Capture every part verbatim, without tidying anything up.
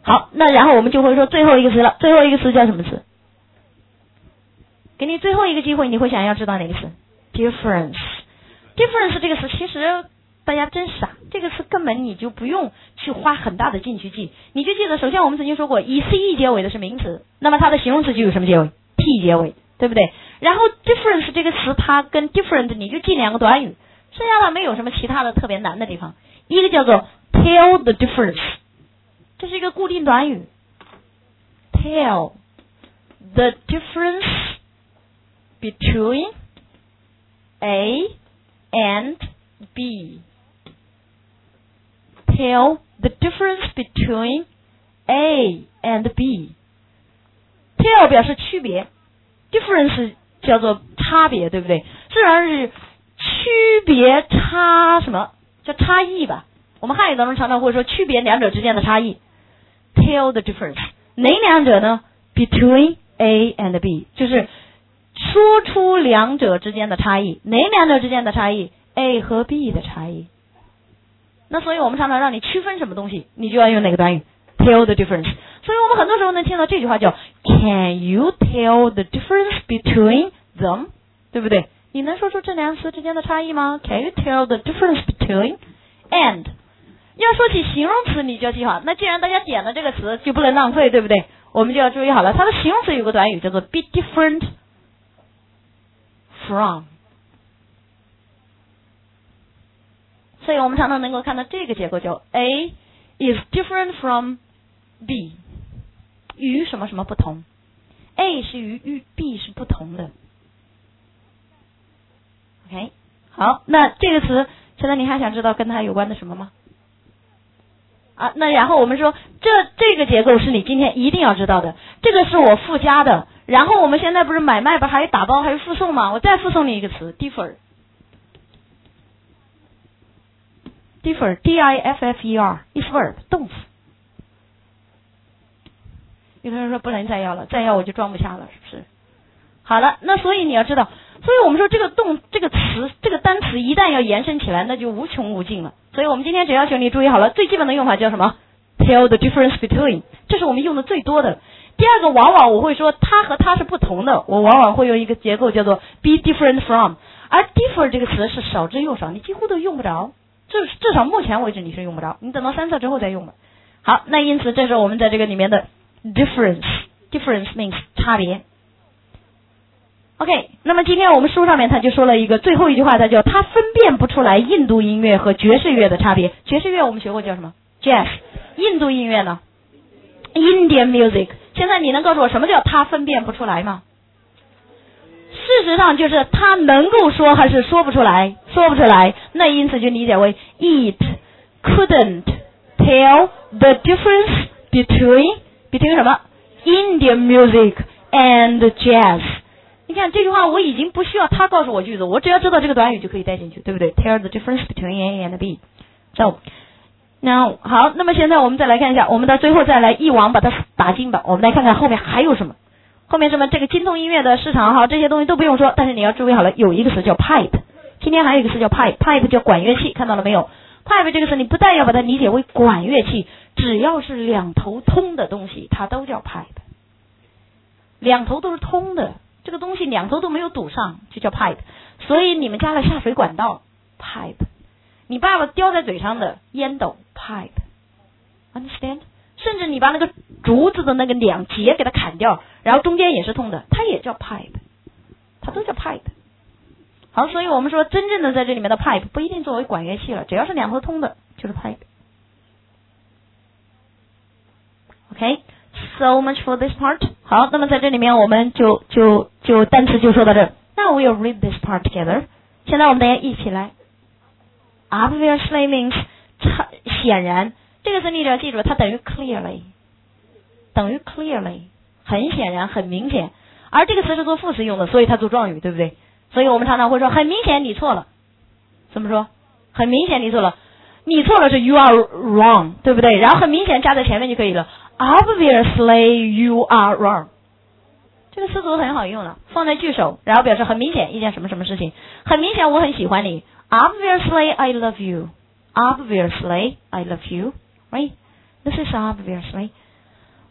好，那然后我们就会说最后一个词了，最后一个词叫什么词？给你最后一个机会，你会想要知道哪个词 ？difference。difference 这个词其实大家真傻，这个词根本你就不用去花很大的劲去记，你就记得，首先我们曾经说过，以 ce 结尾的是名词，那么它的形容词就有什么结尾 ？t 结尾，对不对？然后 difference 这个词，它跟 different 你就记两个短语，剩下的没有什么其他的特别难的地方。一个叫做 tell the difference， 这是一个固定短语 ，tell the difference between A and B。Tell the difference between A and B。Tell 表示区别 ，difference 叫做差别，对不对？自然是区别差什么叫差异吧？我们汉语当中常常会说区别两者之间的差异。Tell the difference， 哪两者呢 ？Between A and B， 就是说出两者之间的差异。哪两者之间的差异 ？A 和 B 的差异。那所以我们常常让你区分什么东西，你就要用哪个短语 tell the difference。所以我们很多时候能听到这句话叫 Can you tell the difference between them？ 对不对？你能说出这两个词之间的差异吗 ？Can you tell the difference between and？ 要说起形容词，你就要记好。那既然大家点了这个词，就不能浪费，对不对？我们就要注意好了，它的形容词有个短语叫做 be different from。所以我们常常能够看到这个结构叫 A is different from B， 与什么什么不同 ，A 是与与 B 是不同的。OK， 好，那这个词，现在你还想知道跟它有关的什么吗？啊，那然后我们说这这个结构是你今天一定要知道的，这个是我附加的。然后我们现在不是买卖不还有打包还有附送吗？我再附送你一个词 differ。differ D I F F E R is verb 动词。有的人说不能再要了，再要我就装不下了，是不是？好了，那所以你要知道，所以我们说这个动这个词这个单词一旦要延伸起来，那就无穷无尽了。所以我们今天只要求你注意好了，最基本的用法叫什么 ？Tell the difference between， 这是我们用的最多的。第二个，往往我会说它和它是不同的，我往往会用一个结构叫做 be different from， 而 differ 这个词是少之又少，你几乎都用不着。至至少目前为止你是用不着，你等到三册之后再用吧。好，那因此这是我们在这个里面的 difference difference means 差别。OK， 那么今天我们书上面他就说了一个最后一句话，他叫他分辨不出来印度音乐和爵士乐的差别。爵士乐我们学过叫什么 ？Jazz。印度音乐呢 ？Indian music。现在你能告诉我什么叫他分辨不出来吗？事实上就是他能够说还是说不出来，说不出来，那因此就理解为 it couldn't tell the difference between between 什么 Indian music and jazz。你看这句话我已经不需要他告诉我句子，我只要知道这个短语就可以带进去，对不对 ？Tell the difference between A and B。So， 那好，那么现在我们再来看一下，我们到最后再来一网把它打尽吧。我们来看看后面还有什么。后面什么这个精通音乐的市场哈，这些东西都不用说，但是你要注意好了，有一个词叫 pipe， 今天还有一个词叫 pipe，pipe 叫管乐器，看到了没有 ？pipe 这个词你不但要把它理解为管乐器，只要是两头通的东西，它都叫 pipe， 两头都是通的，这个东西两头都没有堵上，就叫 pipe。所以你们家的下水管道 pipe， 你爸爸叼在嘴上的烟斗 pipe，understand？甚至你把那个竹子的那个两节给它砍掉，然后中间也是通的，它也叫 pipe， 它都叫 pipe。好，所以我们说真正的在这里面的 pipe 不一定作为管乐器了，只要是两头通的就是 pipe。OK，so much for this part。好，那么在这里面我们就就就单词就说到这儿。Now we'll read this part together。现在我们大家一起来。Obviously means 显然。这个词你只要记住，它等于 clearly， 等于 clearly， 很显然，很明显。而这个词是做副词用的，所以它做状语，对不对？所以我们常常会说，很明显你错了。怎么说？很明显你错了，你错了是 you are wrong， 对不对？然后很明显加在前面就可以了 ，obviously you are wrong。这个词组很好用了，放在句首，然后表示很明显一件什么什么事情。很明显我很喜欢你 ，obviously I love you，obviously I love you。Right? This is obviously.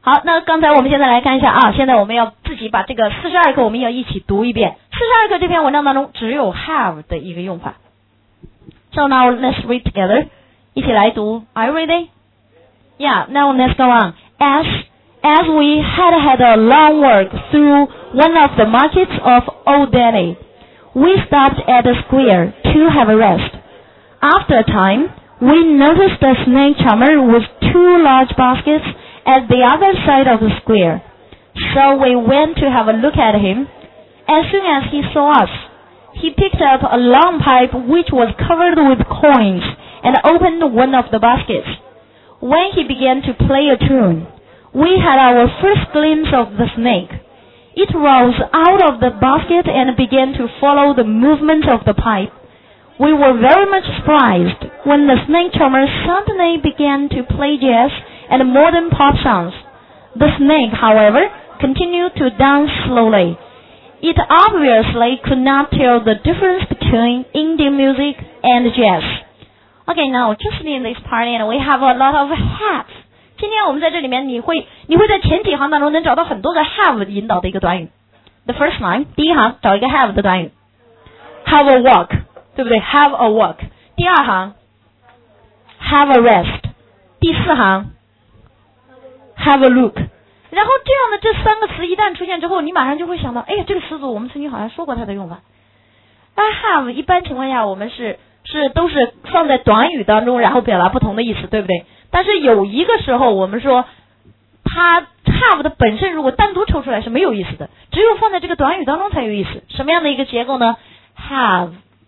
好，那刚才我们现在来看一下啊，现在我们要自己把这个四十二课我们要一起读一遍。四十二课这篇文章当中只有 have 的一个用法。So now let's read together. 一起来读。Are you ready? Yeah, now let's go on. As, as we had had a long walk through one of the markets of Old Delhi, we stopped at the square to have a rest. After a time, we noticed a snake charmer with two large baskets at the other side of the square. So we went to have a look at him. As soon as he saw us, he picked up a long pipe which was covered with coins and opened one of the baskets. When he began to play a tune, we had our first glimpse of the snake. It rose out of the basket and began to follow the movement of the pipe. We were very much surprised when the snake charmer suddenly began to play jazz and modern pop songs. The snake, however, continued to dance slowly. It obviously could not tell the difference between Indian music and jazz. Okay, now just in this part, and we have a lot of have. 今天我们在这里面，你会你会在前几行当中能找到很多个 have 引导的一个短语。The first line， 第一行找一个 have 的短语 ，have a walk， 对不对 ？have a walk。第二行 have a rest。第四行 have a look。然后这样的这三个词一旦出现之后，你马上就会想到，哎呀，这个词组我们曾经好像说过它的用法。那 have 一般情况下我们是是都是放在短语当中，然后表达不同的意思，对不对？但是有一个时候我们说它 have 的本身如果单独抽出来是没有意思的，只有放在这个短语当中才有意思。什么样的一个结构呢？ have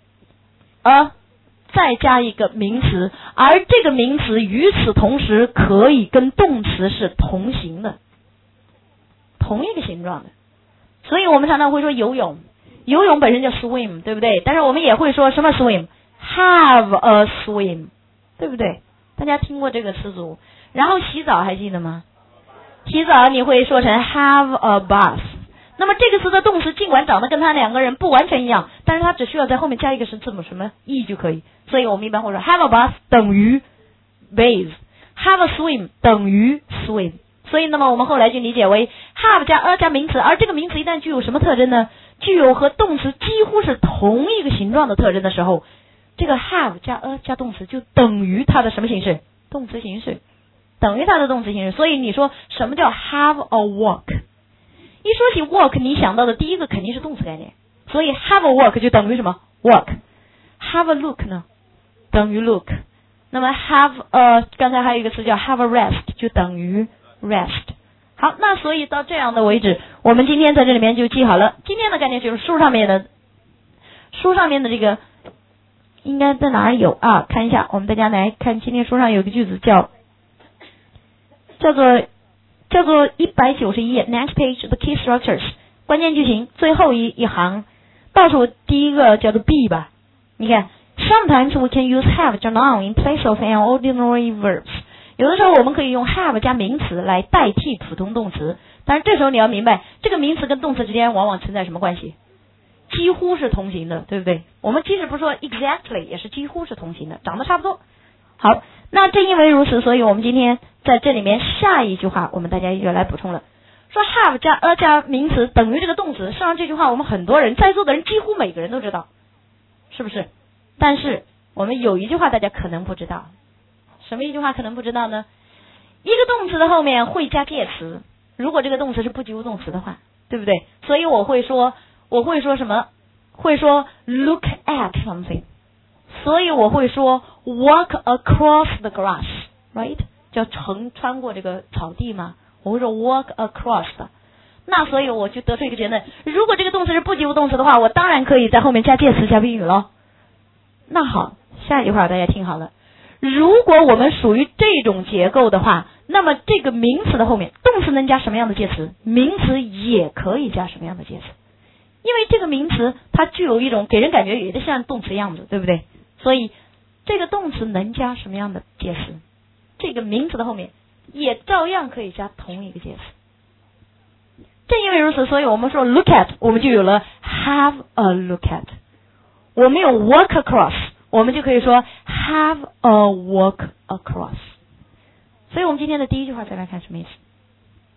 a 再加一个名词，而这个名词与此同时可以跟动词是同形的，同一个形状的。所以我们常常会说游泳，游泳本身叫 swim， 对不对？但是我们也会说什么 swim， have a swim， 对不对？大家听过这个词组。然后洗澡还记得吗？洗澡你会说成 have a bath。那么这个词的动词尽管长得跟它两个人不完全一样，但是它只需要在后面加一个是字母什么 e 就可以。所以我们一般会说 have a bath 等于 bathe， have a swim 等于 swim。所以那么我们后来就理解为 have 加 a 加名词，而这个名词一旦具有什么特征呢？具有和动词几乎是同一个形状的特征的时候，这个 have 加 a 加动词就等于它的什么形式？动词形式，等于它的动词形式。所以你说什么叫 have a walk？ 一说起 walk， 你想到的第一个肯定是动词概念，所以 have a walk 就等于什么 walk。have a look 呢，等于 look。那么 have a 刚才还有一个词叫 have a rest， 就等于 rest。好，那所以到这样的为止，我们今天在这里面就记好了。今天的概念就是书上面的，书上面的这个应该在哪儿有啊？看一下，我们大家来看，今天书上有个句子叫叫做叫做一百九十一页 ，next page the key structures 关键句型最后一一行，倒数第一个叫做 be 吧。你看 ，sometimes we can use have 加 noun in place of an ordinary verbs。有的时候我们可以用 have 加名词来代替普通动词，但是这时候你要明白，这个名词跟动词之间往往存在什么关系？几乎是同形的，对不对？我们即使不说 exactly， 也是几乎是同形的，长得差不多。好，那正因为如此，所以我们今天在这里面下一句话，我们大家又来补充了。说 have 加 a 加名词等于这个动词，实际上这句话我们很多人在座的人几乎每个人都知道，是不是？但是我们有一句话大家可能不知道。什么一句话可能不知道呢？一个动词的后面会加介词，如果这个动词是不及物动词的话，对不对？所以我会说，我会说什么？会说 look at something， 所以我会说 walk across the grass， right？ 叫乘穿过这个草地嘛，我会说 walk across 的。那所以我就得出一个结论，如果这个动词是不及物动词的话，我当然可以在后面加介词加宾语咯。那好，下一句话大家听好了。如果我们属于这种结构的话，那么这个名词的后面，动词能加什么样的介词，名词也可以加什么样的介词。因为这个名词它具有一种给人感觉有点像动词样子，对不对？所以这个动词能加什么样的介词，这个名词的后面也照样可以加同一个介词。正因为如此，所以我们说 look at， 我们就有了 have a look at。我们有 walk across，我们就可以说 have a walk across。所以我们今天的第一句话再来看什么意思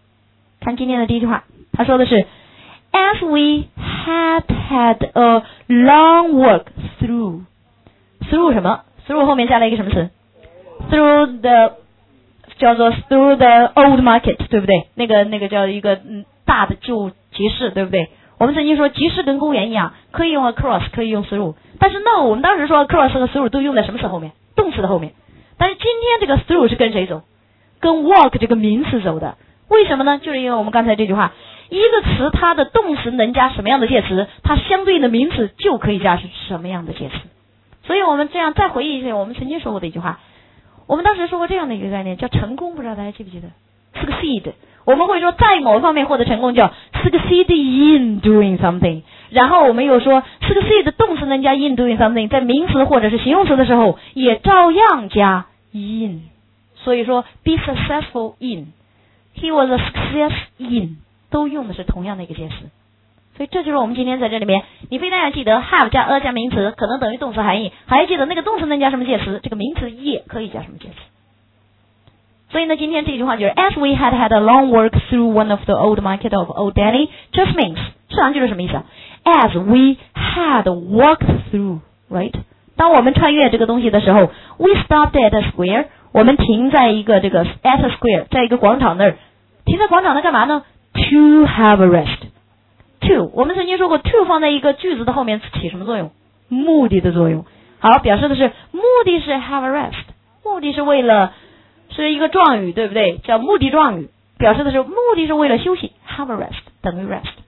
看今天的第一句话，他说的是 As we had had a long walk through through 什么 through 后面加了一个什么词 through the 叫做 through the old market 对不对？那个那个叫一个嗯大的旧集市对不对？我们曾经说集市跟公园一样，可以用 across 可以用 through， 但是 no 我们当时说 across 和 through 都用在什么词后面？动词的后面。但是今天这个 through 是跟谁走？跟 walk 这个名词走的。为什么呢？就是因为我们刚才这句话，一个词它的动词能加什么样的介词，它相对应的名词就可以加什么样的介词。所以我们这样再回忆一下我们曾经说过的一句话，我们当时说过这样的一个概念叫成功，不知道大家记不记得 succeed， 我们会说在某方面获得成功叫 succeed in doing something， 然后我们又说 succeed 动词能加 in doing something， 在名词或者是形容词的时候也照样加 in， 所以说 be successful in， he was a success in， 都用的是同样的一个介词。所以这就是我们今天在这里面，你非但要记得 have 加 a 加名词可能等于动词含义，还要记得那个动词能加什么介词，这个名词也可以加什么介词。所以呢，今天这句话就是 As we had had a long walk through one of the old market of Old Delhi just means 实际上就是什么意思啊 As we had walked through right， 当我们穿越这个东西的时候 We stopped at a square， 我们停在一个这个 at a square， 在一个广场那儿，停在广场那干嘛呢 To have a rest。To 我们曾经说过 to 放在一个句子的后面起什么作用？目的的作用。好，表示的是目的是 have a rest， 目的是为了是一个状语对不对？叫目的状语，表示的是目的是为了休息 have a rest 等于 rest。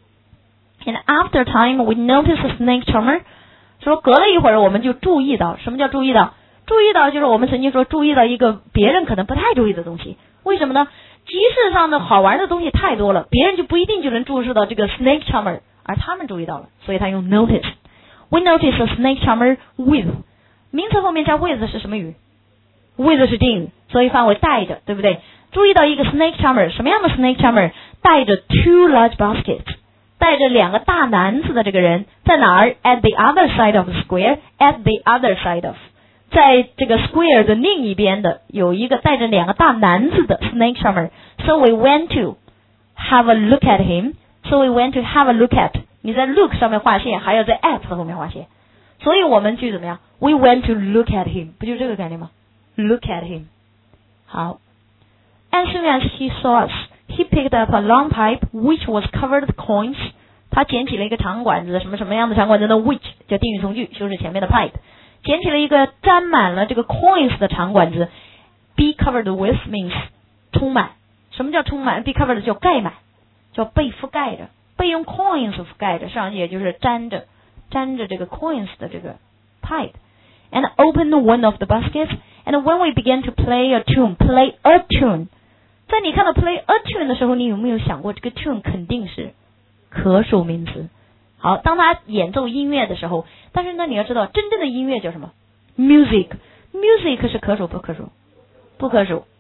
And after time we noticed a snake charmer， 说隔了一会儿我们就注意到，什么叫注意到？注意到就是我们曾经说注意到一个别人可能不太注意的东西。为什么呢？集市上的好玩的东西太多了，别人就不一定就能注视到这个 snake charmer， 而他们注意到了，所以他用 notice。 We noticed a snake charmer with， 名词后面加 with 是什么语？ with 是定语，所以范围带着，对不对？注意到一个 snake charmer， 什么样的 snake charmer？ 带着 two large baskets， 带着两个大篮子的这个人在哪儿？ At the other side of the square， at the other side of，在这个 square 的另一边的有一个带着两个大篮子的 snake charmer， so we went to have a look at him， so we went to have a look at， 你在 look 上面划线，还要在 at 的后面划线，所以我们句怎么样？ we went to look at him， 不就这个概念吗？ look at him。 好， as soon as he saw us he picked up a long pipe which was covered with coins， 他捡起了一个长管子，什么什么样的长管子呢？ which 叫定语从句，修饰前面的 pipe，捡起了一个沾满了这个 coins 的长管子。 be covered with means 充满，什么叫充满？ be covered 叫盖满，叫被覆盖着，被用 coins 覆盖着，上去也就是沾着沾着这个 coins 的这个 pipe。 and opened one of the baskets and when we began to play a tune play a tune， 在你看到 play a tune 的时候，你有没有想过这个 tune 肯定是可数名词？好，当他演奏音乐的时候，但是呢你要知道真正的音乐叫什么？ music， music 是可数不可数？不可数。